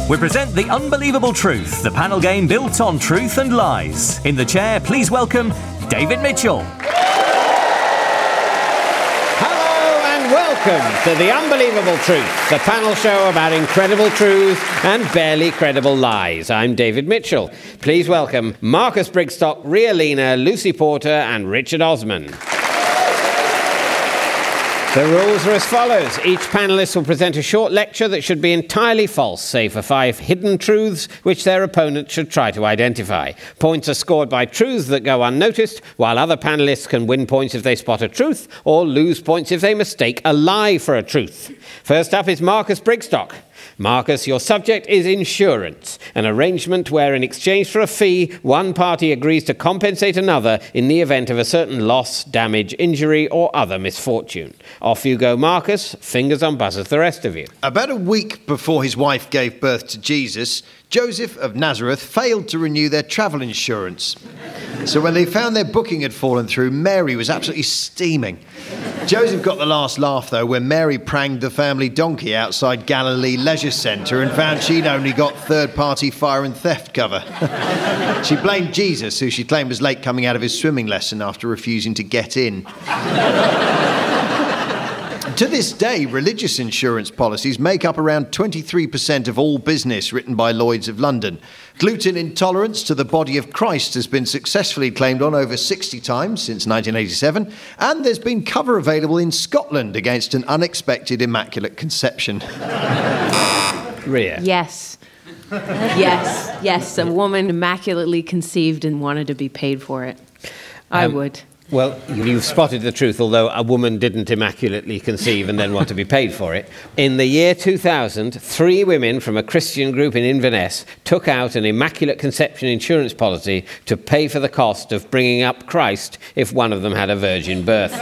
We present The Unbelievable Truth, the panel game built on truth and lies. In the chair, please welcome David Mitchell. Hello and welcome to The Unbelievable Truth, the panel show about incredible truth and barely credible lies. I'm David Mitchell. Please welcome Marcus Brigstock, Ria Lina, Lucy Porter and Richard Osman. The rules are as follows. Each panellist will present a short lecture that should be entirely false, save for 5 hidden truths which their opponent should try to identify. Points are scored by truths that go unnoticed, while other panellists can win points if they spot a truth or lose points if they mistake a lie for a truth. First up is Marcus Brigstock. Marcus, your subject is insurance, an arrangement where in exchange for a fee, one party agrees to compensate another in the event of a certain loss, damage, injury or other misfortune. Off you go, Marcus. Fingers on buzzers, the rest of you. About a week before his wife gave birth to Jesus, Joseph of Nazareth failed to renew their travel insurance. So when they found their booking had fallen through, Mary was absolutely steaming. Joseph got the last laugh, though, when Mary pranged the family donkey outside Galilee Leisure Centre and found she'd only got third-party fire and theft cover. She blamed Jesus, who she claimed was late coming out of his swimming lesson after refusing to get in. To this day, religious insurance policies make up around 23% of all business written by Lloyd's of London. Gluten intolerance to the body of Christ has been successfully claimed on over 60 times since 1987, and there's been cover available in Scotland against an unexpected immaculate conception. Ria. Yes. Yes. A woman immaculately conceived and wanted to be paid for it. I would. Well, you've spotted the truth, although a woman didn't immaculately conceive and then want to be paid for it. In the year 2000, 3 women from a Christian group in Inverness took out an Immaculate Conception insurance policy to pay for the cost of bringing up Christ if one of them had a virgin birth.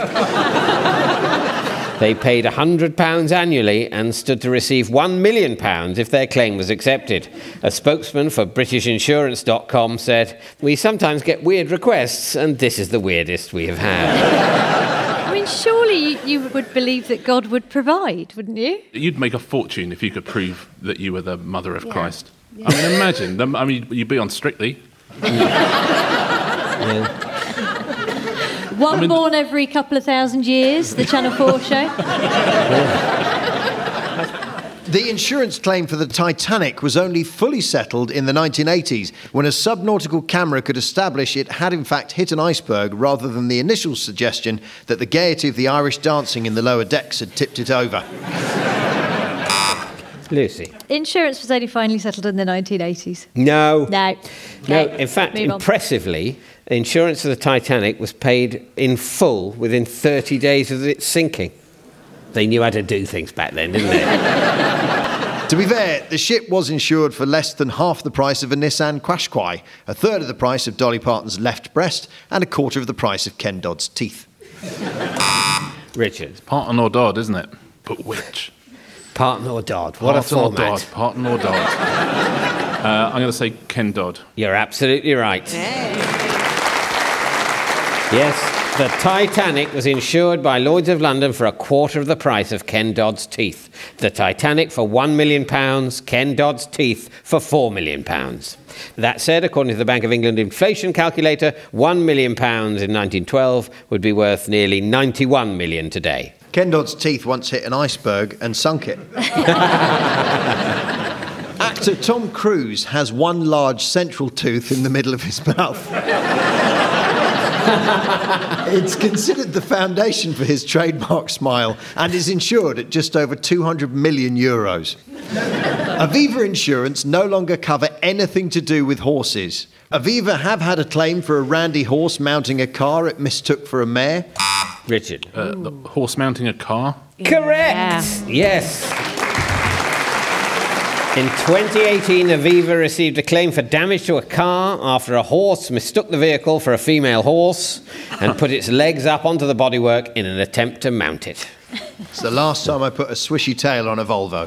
They paid £100 annually and stood to receive £1 million if their claim was accepted. A spokesman for BritishInsurance.com said, "We sometimes get weird requests, and this is the weirdest we have had." I mean, surely you would believe that God would provide, wouldn't you? You'd make a fortune if you could prove that you were the mother of Christ. Yeah. I mean, imagine. You'd be on Strictly. Yeah. One born every couple of thousand years, the Channel 4 show. The insurance claim for the Titanic was only fully settled in the 1980s, when a subnautical camera could establish it had in fact hit an iceberg, rather than the initial suggestion that the gaiety of the Irish dancing in the lower decks had tipped it over. Lucy. Insurance was only finally settled in the 1980s. No. Okay. No, in fact, impressively, insurance for the Titanic was paid in full within 30 days of its sinking. They knew how to do things back then, didn't they? To be fair, the ship was insured for less than half the price of a Nissan Qashqai, a third of the price of Dolly Parton's left breast, and a quarter of the price of Ken Dodd's teeth. Richard. Parton or Dodd, isn't it? But which? Parton or Dodd? What a format. Parton or Dodd. I'm going to say Ken Dodd. You're absolutely right. Yes, the Titanic was insured by Lloyd's of London for a quarter of the price of Ken Dodd's teeth. The Titanic for £1 million, Ken Dodd's teeth for £4 million. That said, according to the Bank of England inflation calculator, £1 million in 1912 would be worth nearly £91 million today. Ken Dodd's teeth once hit an iceberg and sunk it. Actor Tom Cruise has one large central tooth in the middle of his mouth. It's considered the foundation for his trademark smile and is insured at just over €200 million. Aviva Insurance no longer cover anything to do with horses. Aviva have had a claim for a randy horse mounting a car it mistook for a mare. Richard. The horse mounting a car? Correct! Yes. In 2018, Aviva received a claim for damage to a car after a horse mistook the vehicle for a female horse and put its legs up onto the bodywork in an attempt to mount it. It's the last time I put a swishy tail on a Volvo.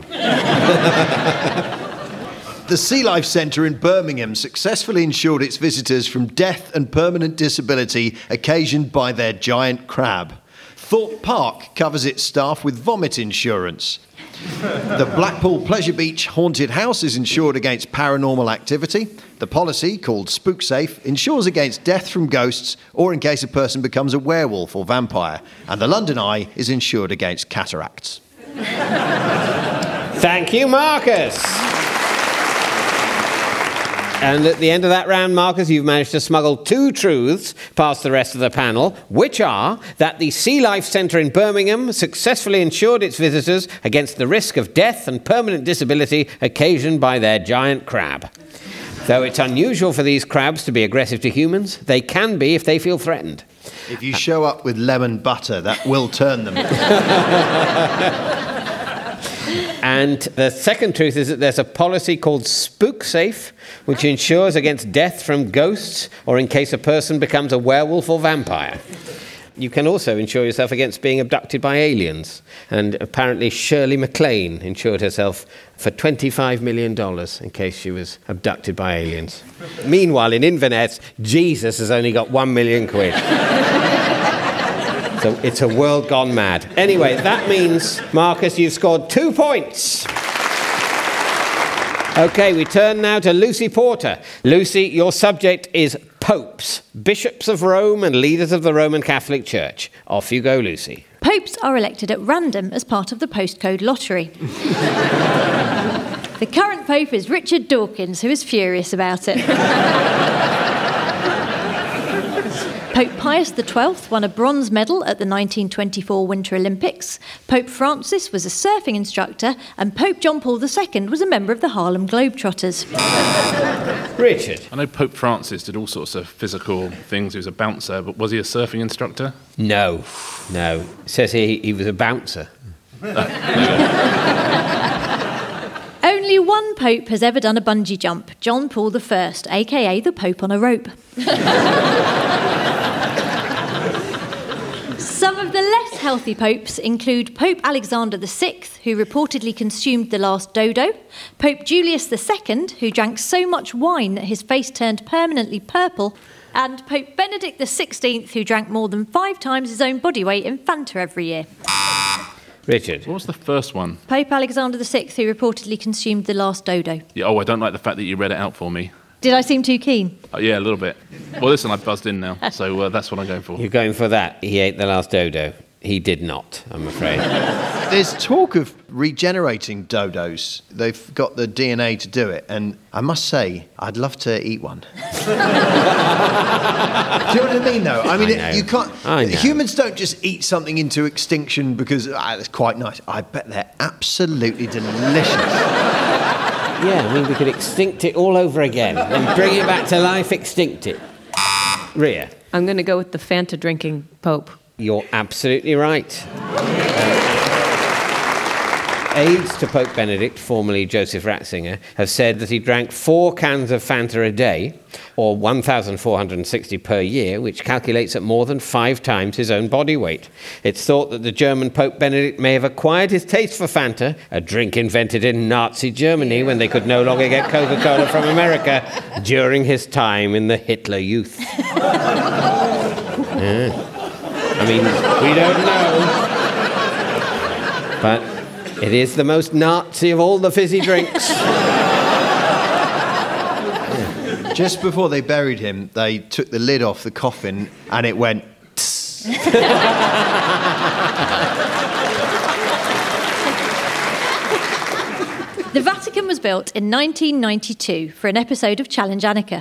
The Sea Life Centre in Birmingham successfully insured its visitors from death and permanent disability occasioned by their giant crab. Thorpe Park covers its staff with vomit insurance. The Blackpool Pleasure Beach haunted house is insured against paranormal activity. The policy, called SpookSafe, insures against death from ghosts or in case a person becomes a werewolf or vampire. And the London Eye is insured against cataracts. Thank you, Marcus. And at the end of that round, Marcus, you've managed to smuggle 2 truths past the rest of the panel, which are that the Sea Life Centre in Birmingham successfully insured its visitors against the risk of death and permanent disability occasioned by their giant crab. Though it's unusual for these crabs to be aggressive to humans, they can be if they feel threatened. If you show up with lemon butter, that will turn them. And the second truth is that there's a policy called SpookSafe, which insures against death from ghosts or in case a person becomes a werewolf or vampire. You can also insure yourself against being abducted by aliens. And apparently Shirley MacLaine insured herself for $25 million in case she was abducted by aliens. Meanwhile, in Inverness, Jesus has only got £1 million. So it's a world gone mad. Anyway, that means, Marcus, you've scored 2 points. OK, we turn now to Lucy Porter. Lucy, your subject is popes, bishops of Rome and leaders of the Roman Catholic Church. Off you go, Lucy. Popes are elected at random as part of the postcode lottery. The current pope is Richard Dawkins, who is furious about it. Pope Pius XII won a bronze medal at the 1924 Winter Olympics. Pope Francis was a surfing instructor, and Pope John Paul II was a member of the Harlem Globetrotters. Richard. I know Pope Francis did all sorts of physical things. He was a bouncer, but was he a surfing instructor? No. It says he was a bouncer. Only one pope has ever done a bungee jump, John Paul I, a.k.a. the Pope on a rope. Some of the less healthy popes include Pope Alexander VI, who reportedly consumed the last dodo, Pope Julius II, who drank so much wine that his face turned permanently purple, and Pope Benedict XVI, who drank more than 5 times his own body weight in Fanta every year. Richard. What was the first one? Pope Alexander VI, who reportedly consumed the last dodo. Yeah, I don't like the fact that you read it out for me. Did I seem too keen? Yeah, a little bit. Well, listen, I've buzzed in now, so that's what I'm going for. You're going for that. He ate the last dodo. He did not, I'm afraid. There's talk of regenerating dodos. They've got the DNA to do it, and I must say, I'd love to eat one. Do you know what I mean, though? I mean, you can't. Humans don't just eat something into extinction because it's quite nice. I bet they're absolutely delicious. Yeah, I mean, we could extinct it all over again and bring it back to life, extinct it. Rhea. I'm going to go with the Fanta drinking Pope. You're absolutely right. Aides to Pope Benedict, formerly Joseph Ratzinger, have said that he drank 4 cans of Fanta a day, or 1,460 per year, which calculates at more than 5 times his own body weight. It's thought that the German Pope Benedict may have acquired his taste for Fanta, a drink invented in Nazi Germany when they could no longer get Coca-Cola from America, during his time in the Hitler Youth. I mean, we don't know, but it is the most Nazi of all the fizzy drinks. Just before they buried him, they took the lid off the coffin and it went... The Vatican was built in 1992 for an episode of Challenge Annika.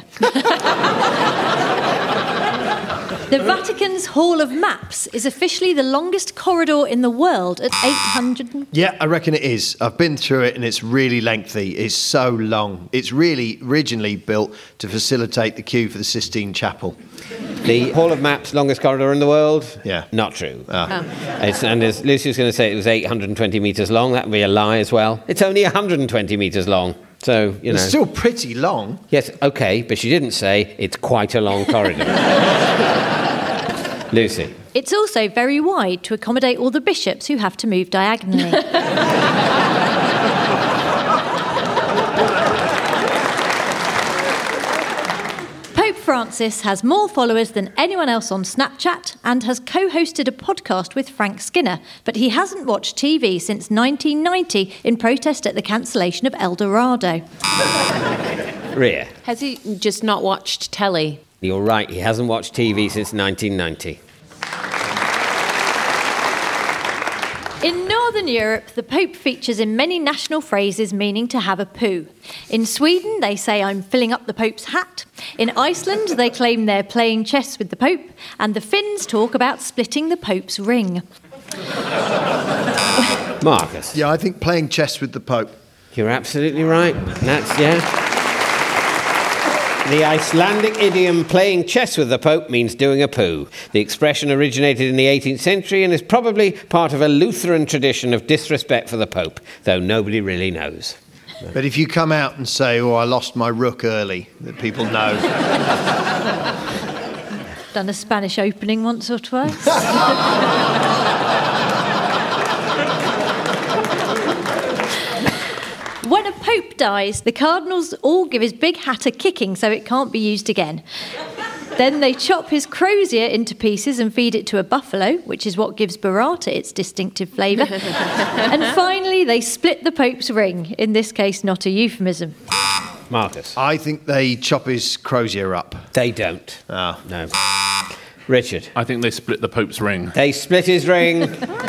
The Vatican's Hall of Maps is officially the longest corridor in the world at 800... Yeah, I reckon it is. I've been through it and it's really lengthy. It's so long. It's really originally built to facilitate the queue for the Sistine Chapel. The Hall of Maps, longest corridor in the world? Yeah. Not true. And as Lucy was going to say, it was 820 metres long. That would be a lie as well. It's only 120 metres long. So, you know. It's still pretty long. Yes, OK, but she didn't say it's quite a long corridor. Lucy. It's also very wide to accommodate all the bishops who have to move diagonally. Pope Francis has more followers than anyone else on Snapchat and has co-hosted a podcast with Frank Skinner, but he hasn't watched TV since 1990 in protest at the cancellation of El Dorado. Ria. Has he just not watched telly? You're right, he hasn't watched TV since 1990. In Northern Europe, the Pope features in many national phrases meaning to have a poo. In Sweden, they say, "I'm filling up the Pope's hat." In Iceland, they claim they're playing chess with the Pope. And the Finns talk about splitting the Pope's ring. Marcus. Yeah, I think playing chess with the Pope. You're absolutely right. That's, yeah. The Icelandic idiom "playing chess with the Pope" means doing a poo. The expression originated in the 18th century and is probably part of a Lutheran tradition of disrespect for the Pope, though nobody really knows. But if you come out and say, "Oh, I lost my rook early," that people know. Done a Spanish opening once or twice. When a pope dies, the cardinals all give his big hat a kicking so it can't be used again. Then they chop his crozier into pieces and feed it to a buffalo, which is what gives burrata its distinctive flavour. And finally, they split the Pope's ring, in this case not a euphemism. Marcus. I think they chop his crozier up. They don't. Ah. No. Richard. I think they split the Pope's ring. They split his ring.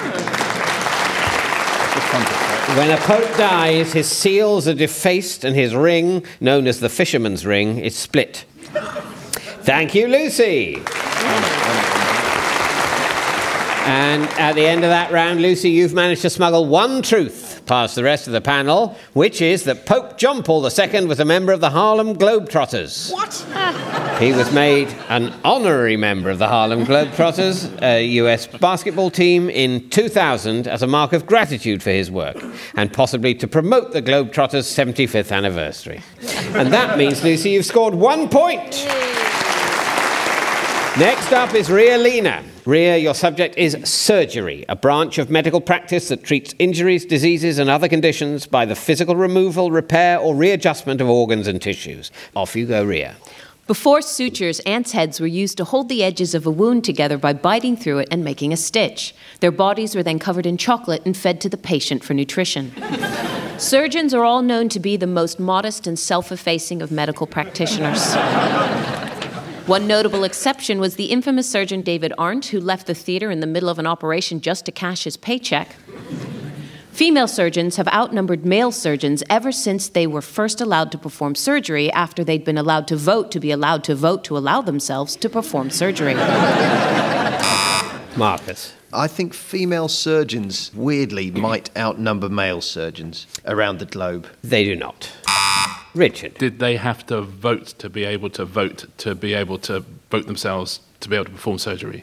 When a pope dies, his seals are defaced and his ring, known as the fisherman's ring, is split. Thank you, Lucy. And at the end of that round, Lucy, you've managed to smuggle one truth past the rest of the panel, which is that Pope John Paul II was a member of the Harlem Globetrotters. What? He was made an honorary member of the Harlem Globetrotters, a US basketball team, in 2000 as a mark of gratitude for his work and possibly to promote the Globetrotters' 75th anniversary. And that means, Lucy, you've scored 1 point. Next up is Ria Lina. Ria, your subject is surgery, a branch of medical practice that treats injuries, diseases and other conditions by the physical removal, repair or readjustment of organs and tissues. Off you go, Ria. Before sutures, ants' heads were used to hold the edges of a wound together by biting through it and making a stitch. Their bodies were then covered in chocolate and fed to the patient for nutrition. Surgeons are all known to be the most modest and self-effacing of medical practitioners. One notable exception was the infamous surgeon David Arndt, who left the theater in the middle of an operation just to cash his paycheck. Female surgeons have outnumbered male surgeons ever since they were first allowed to perform surgery after they'd been allowed to vote to be allowed to vote to allow themselves to perform surgery. Marcus. I think female surgeons, weirdly, might outnumber male surgeons around the globe. They do not. Richard. Did they have to vote to be able to vote themselves to be able to perform surgery?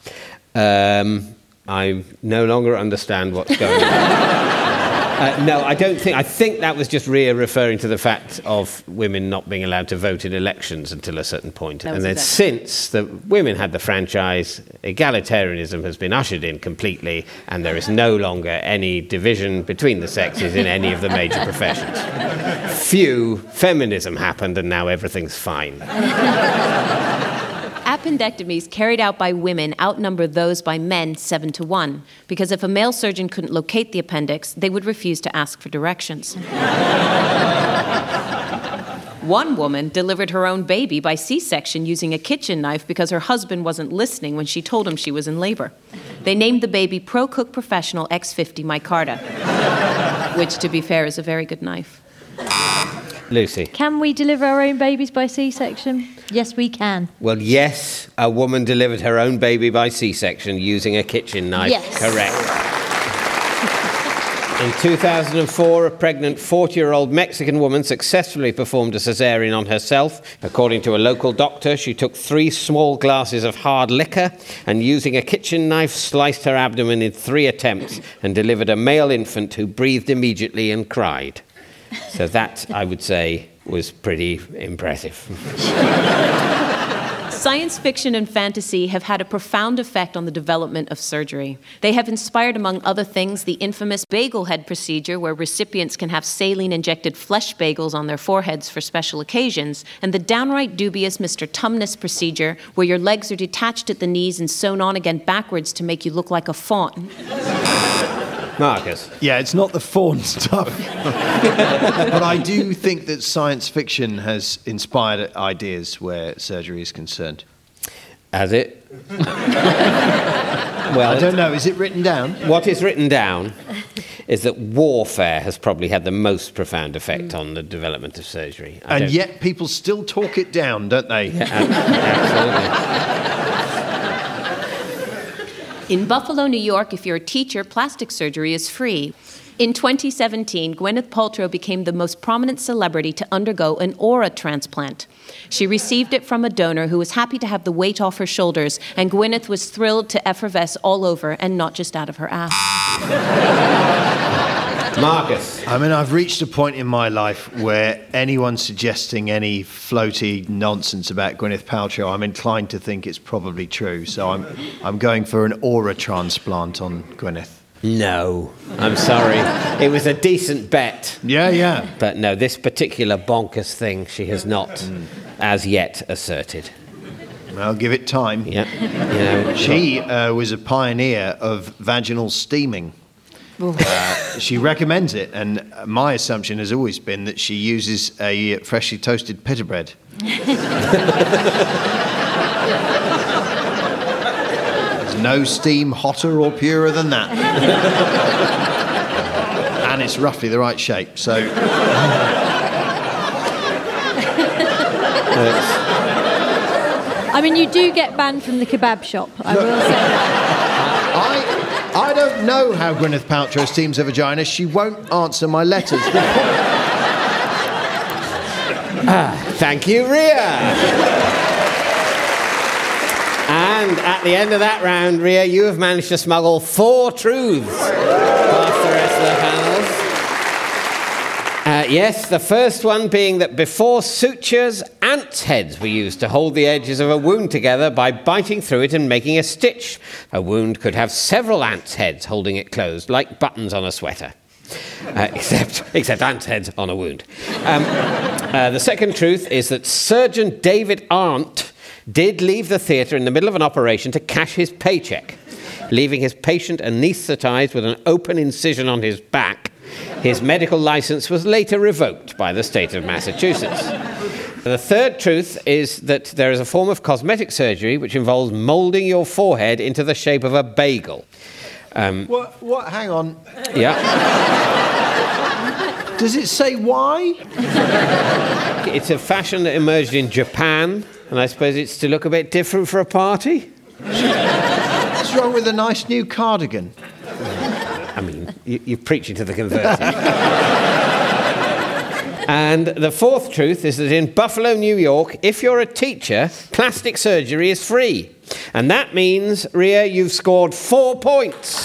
I no longer understand what's going on. No, I don't think. I think that was just Ria referring to the fact of women not being allowed to vote in elections until a certain point. And then since the women had the franchise, egalitarianism has been ushered in completely, and there is no longer any division between the sexes in any of the major professions. Feminism happened, and now everything's fine. Appendectomies carried out by women outnumber those by men 7-1, because if a male surgeon couldn't locate the appendix, they would refuse to ask for directions. One woman delivered her own baby by C-section using a kitchen knife because her husband wasn't listening when she told him she was in labor. They named the baby Pro Cook Professional X50 Micarta, which, to be fair, is a very good knife. Lucy. Can we deliver our own babies by C-section? Yes, we can. Well, yes, a woman delivered her own baby by C-section using a kitchen knife. Yes. Correct. In 2004, a pregnant 40-year-old Mexican woman successfully performed a cesarean on herself. According to a local doctor, she took 3 small glasses of hard liquor and, using a kitchen knife, sliced her abdomen in 3 attempts and delivered a male infant who breathed immediately and cried. So that, I would say, was pretty impressive. Science fiction and fantasy have had a profound effect on the development of surgery. They have inspired, among other things, the infamous bagel head procedure, where recipients can have saline-injected flesh bagels on their foreheads for special occasions, and the downright dubious Mr. Tumnus procedure, where your legs are detached at the knees and sewn on again backwards to make you look like a fawn. Marcus. Yeah, it's not the fawn stuff. But I do think that science fiction has inspired ideas where surgery is concerned. Has it? Well, I don't know. Is it written down? What is written down is that warfare has probably had the most profound effect on the development of surgery. And yet people still talk it down, don't they? Yeah, absolutely. In Buffalo, New York, if you're a teacher, plastic surgery is free. In 2017, Gwyneth Paltrow became the most prominent celebrity to undergo an aura transplant. She received it from a donor who was happy to have the weight off her shoulders, and Gwyneth was thrilled to effervesce all over and not just out of her ass. Marcus. I mean, I've reached a point in my life where anyone suggesting any floaty nonsense about Gwyneth Paltrow, I'm inclined to think it's probably true. So I'm going for an aura transplant on Gwyneth. No, I'm sorry. It was a decent bet. Yeah. But no, this particular bonkers thing she has not as yet asserted. I'll give it time. Yeah. She was a pioneer of vaginal steaming. She recommends it, and my assumption has always been that she uses a freshly toasted pita bread. There's no steam hotter or purer than that. And it's roughly the right shape, so... I mean, you do get banned from the kebab shop, I will say that. I don't know how Gwyneth Paltrow steams her vagina. She won't answer my letters. Thank you, Ria. And at the end of that round, Ria, you have managed to smuggle 4 truths past the rest of the panels. Yes, the first one being that before sutures, ants' heads were used to hold the edges of a wound together by biting through it and making a stitch. A wound could have several ants' heads holding it closed, like buttons on a sweater. Except ants' heads on a wound. The second truth is that Surgeon David Arndt did leave the theatre in the middle of an operation to cash his paycheck, leaving his patient anaesthetised with an open incision on his back. His medical licence was later revoked by the state of Massachusetts. The third truth is that there is a form of cosmetic surgery which involves moulding your forehead into the shape of a bagel. What? Hang on. Yeah. Does it say why? It's a fashion that emerged in Japan, and I suppose it's to look a bit different for a party. What's wrong with a nice new cardigan? I mean, you're preaching to the converted. And the fourth truth is that in Buffalo, New York, if you're a teacher, plastic surgery is free. And that means, Ria, you've scored 4 points.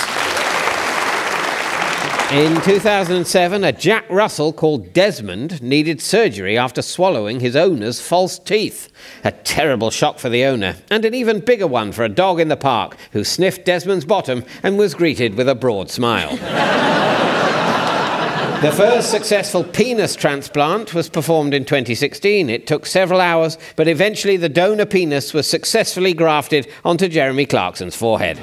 In 2007, a Jack Russell called Desmond needed surgery after swallowing his owner's false teeth. A terrible shock for the owner, and an even bigger one for a dog in the park who sniffed Desmond's bottom and was greeted with a broad smile. The first successful penis transplant was performed in 2016. It took several hours, but eventually the donor penis was successfully grafted onto Jeremy Clarkson's forehead.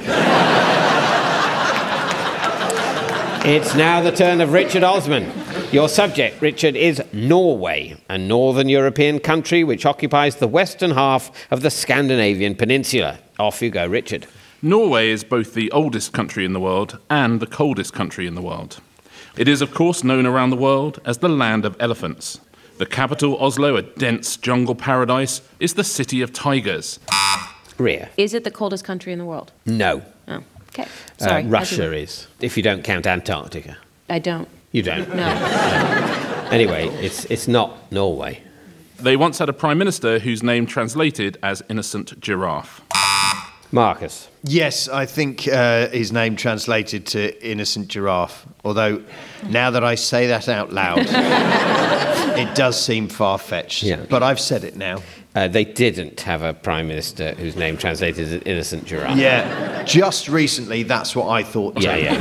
It's now the turn of Richard Osman. Your subject, Richard, is Norway, a northern European country which occupies the western half of the Scandinavian peninsula. Off you go, Richard. Norway is both the oldest country in the world and the coldest country in the world. It is, of course, known around the world as the land of elephants. The capital, Oslo, a dense jungle paradise, is the city of tigers. Ria. Is it the coldest country in the world? No. Oh, okay. Sorry. Russia is, if you don't count Antarctica. I don't. You don't? No. Anyway, it's not Norway. They once had a prime minister whose name translated as Innocent Giraffe. Marcus. Yes, I think his name translated to Innocent Giraffe. Although, now that I say that out loud, it does seem far-fetched. Yeah. But I've said it now. They didn't have a prime minister whose name translated as innocent giraffe. Yeah, just recently, that's what I thought too. Yeah.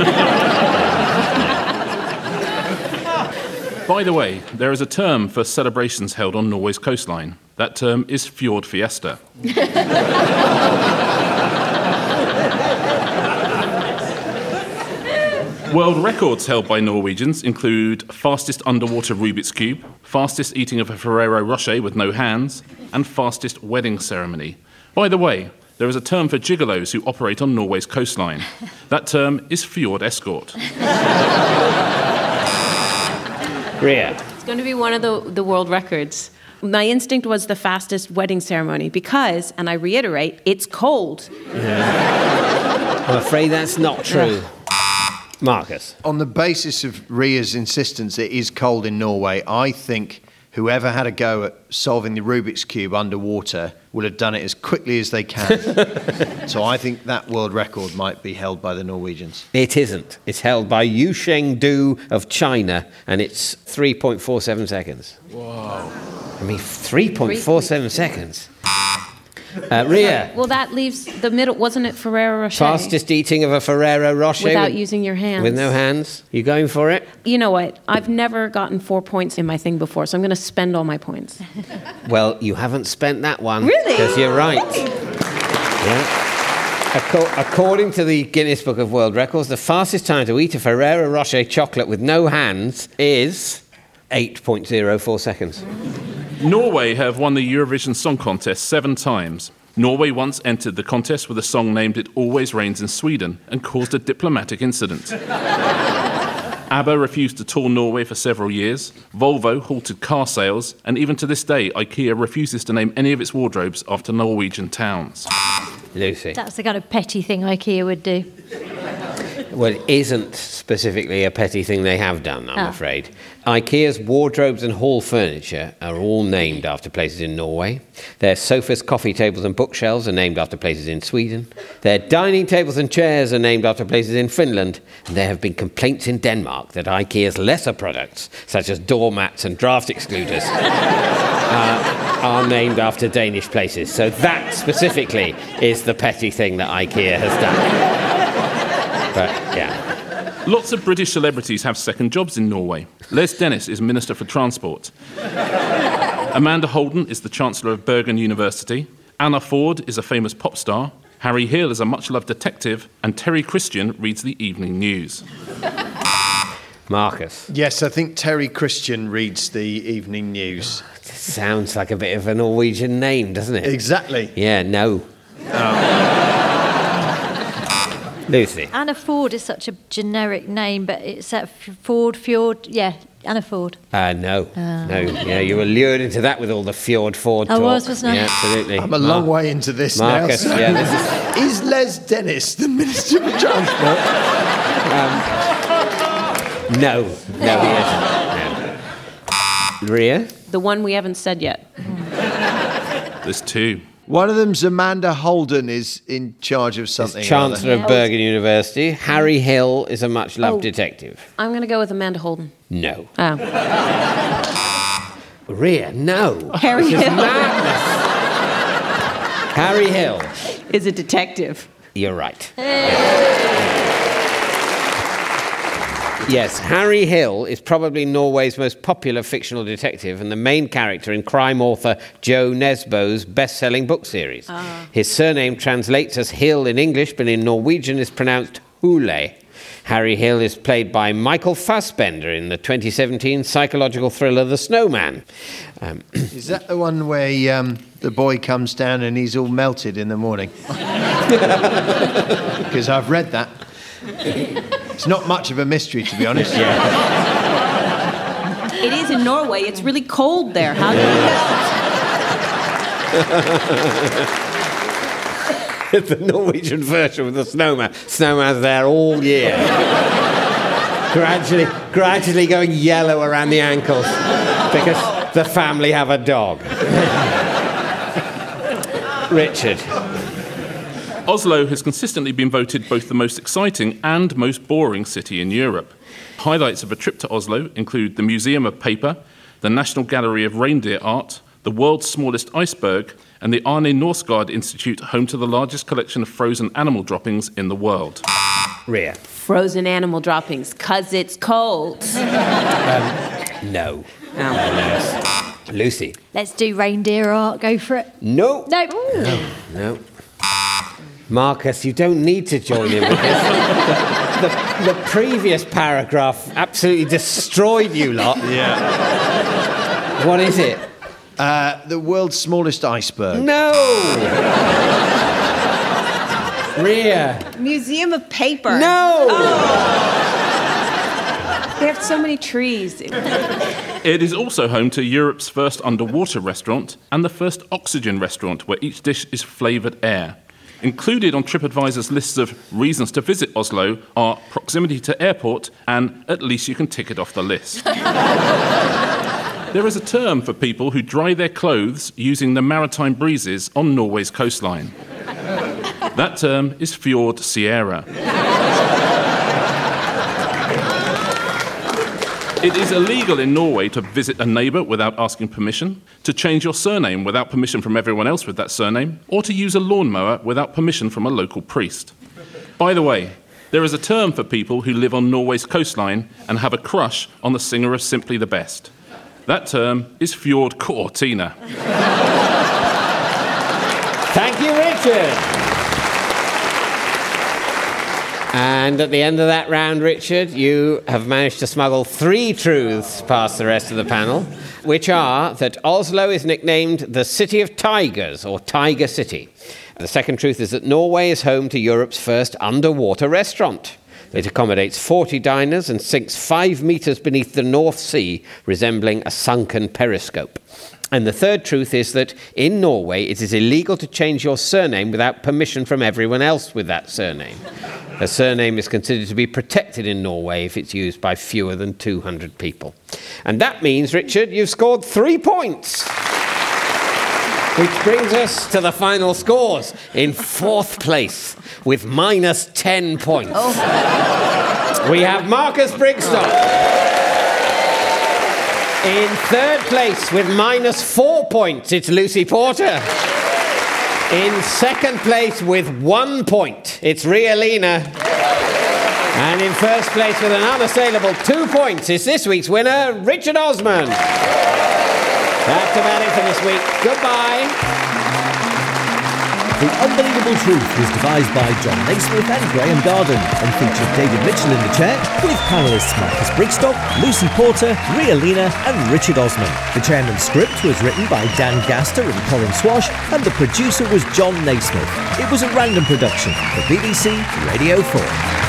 By the way, there is a term for celebrations held on Norway's coastline. That term is Fjord Fiesta. World records held by Norwegians include fastest underwater Rubik's Cube, fastest eating of a Ferrero Rocher with no hands, and fastest wedding ceremony. By the way, there is a term for gigolos who operate on Norway's coastline. That term is Fjord Escort. Rhea. It's going to be one of the world records. My instinct was the fastest wedding ceremony because, and I reiterate, it's cold. I'm afraid that's not true. Marcus. On the basis of Rhea's insistence it is cold in Norway, I think whoever had a go at solving the Rubik's Cube underwater will have done it as quickly as they can. So I think that world record might be held by the Norwegians. It isn't. It's held by Yu Shengdu of China, and it's 3.47 seconds. Wow. I mean, 3.47 seconds. Rhea. Well, that leaves the middle, wasn't it Ferrero Rocher? Fastest eating of a Ferrero Rocher. Without using your hands. With no hands. You going for it? You know what? I've never gotten 4 points in my thing before, so I'm going to spend all my points. Well, you haven't spent that one. Really? Because you're right. Yeah. According to the Guinness Book of World Records, the fastest time to eat a Ferrero Rocher chocolate with no hands is 8.04 seconds. Norway have won the Eurovision Song Contest 7 times. Norway once entered the contest with a song named It Always Rains in Sweden and caused a diplomatic incident. ABBA refused to tour Norway for several years, Volvo halted car sales, and even to this day, IKEA refuses to name any of its wardrobes after Norwegian towns. Lucy. That's the kind of petty thing IKEA would do. Well, it isn't specifically a petty thing they have done, I'm afraid. IKEA's wardrobes and hall furniture are all named after places in Norway. Their sofas, coffee tables and bookshelves are named after places in Sweden. Their dining tables and chairs are named after places in Finland. And there have been complaints in Denmark that IKEA's lesser products, such as doormats and draft excluders, are named after Danish places. So that specifically is the petty thing that IKEA has done. But, yeah. Lots of British celebrities have second jobs in Norway. Les Dennis is Minister for Transport. Amanda Holden is the Chancellor of Bergen University. Anna Ford is a famous pop star. Harry Hill is a much-loved detective. And Terry Christian reads the evening news. Marcus. Yes, I think Terry Christian reads the evening news. Sounds like a bit of a Norwegian name, doesn't it? Exactly. Yeah, no. Lucy. Anna Ford is such a generic name, but it's at Fjord. Yeah, Anna Ford. No. Yeah, you were lured into that with all the Ford talk. I wasn't I? Yeah, absolutely. I'm a long way into this Marcus, now. yeah, this Is Les Dennis the Minister for Transport? No, he isn't. No. Rhea? The one we haven't said yet. There's 2. One of them's Amanda Holden is in charge of something. Chancellor of Bergen University. Harry Hill is a much-loved detective. I'm going to go with Amanda Holden. No. Oh. Rhea, no. Harry This is Hill madness. Harry Hill. is a detective. You're right. Yes, Harry Hill is probably Norway's most popular fictional detective and the main character in crime author Joe Nesbo's best-selling book series. His surname translates as Hill in English, but in Norwegian is pronounced Hule. Harry Hill is played by Michael Fassbender in the 2017 psychological thriller The Snowman. Is that the one where the boy comes down and he's all melted in the morning? Because I've read that. It's not much of a mystery, to be honest. It is in Norway. It's really cold there. How do you The Norwegian version of The Snowman. Snowman's there all year. gradually going yellow around the ankles because the family have a dog. Richard. Oslo has consistently been voted both the most exciting and most boring city in Europe. Highlights of a trip to Oslo include the Museum of Paper, the National Gallery of Reindeer Art, the world's smallest iceberg, and the Arne Norsgaard Institute, home to the largest collection of frozen animal droppings in the world? Rhea. Frozen animal droppings, 'cause it's cold. No. Oh. Lucy. Let's do reindeer art. Go for it. No. No. No. Marcus, you don't need to join in with this. The previous paragraph absolutely destroyed you lot. Yeah. What is it? The world's smallest iceberg. No! Rhea. Museum of Paper. No! They have so many trees. It is also home to Europe's first underwater restaurant and the first oxygen restaurant, where each dish is flavoured air. Included on TripAdvisor's lists of reasons to visit Oslo are proximity to airport and at least you can tick it off the list. There is a term for people who dry their clothes using the maritime breezes on Norway's coastline. That term is Fjord Sierra. It is illegal in Norway to visit a neighbour without asking permission, to change your surname without permission from everyone else with that surname, or to use a lawnmower without permission from a local priest. By the way, there is a term for people who live on Norway's coastline and have a crush on the singer of Simply the Best. That term is Fjord Cortina. Thank you, Richard. And at the end of that round, Richard, you have managed to smuggle 3 truths past the rest of the panel, which are that Oslo is nicknamed the City of Tigers, or Tiger City. The second truth is that Norway is home to Europe's first underwater restaurant. It accommodates 40 diners and sinks 5 metres beneath the North Sea, resembling a sunken periscope. And the third truth is that in Norway, it is illegal to change your surname without permission from everyone else with that surname. A surname is considered to be protected in Norway if it's used by fewer than 200 people. And that means, Richard, you've scored 3 points. Which brings us to the final scores. In 4th place, with minus 10 points, we have Marcus Brigstocke. In 3rd place, with minus 4 points, it's Lucy Porter. In 2nd place, with 1 point, it's Rhea Lina. And in 1st place, with an unassailable 2 points, is this week's winner, Richard Osman. That's about it for this week. Goodbye. The Unbelievable Truth was devised by John Naismith and Graham Garden and featured David Mitchell in the chair with panellists Marcus Brigstocke, Lucy Porter, Rhea Lina and Richard Osman. The chairman's script was written by Dan Gaster and Colin Swash and the producer was John Naismith. It was a random production for BBC Radio 4.